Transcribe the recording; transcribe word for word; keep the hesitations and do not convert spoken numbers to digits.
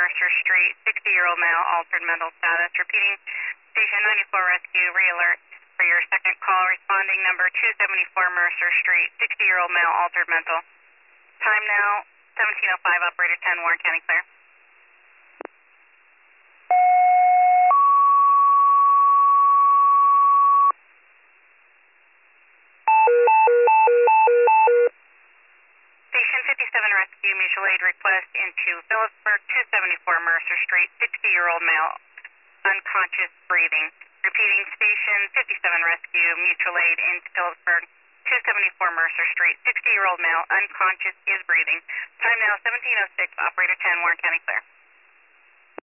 Mercer Street, sixty-year-old male, altered mental status. Repeating, Station ninety-four Rescue, re-alert for your second call. Responding number two seventy-four Mercer Street, sixty-year-old male, altered mental. Time now, seventeen oh five, operator ten, Warren County clear. Station fifty-seven Rescue, mutual aid request into Phillipsburg, two seventy-four Mercer Street, sixty-year-old male, unconscious, breathing. Repeating, Station fifty-seven Rescue, mutual aid into Phillipsburg, two seventy-four Mercer Street, sixty-year-old male, unconscious, is breathing. Time now, seventeen oh six, operator ten, Warren County clear.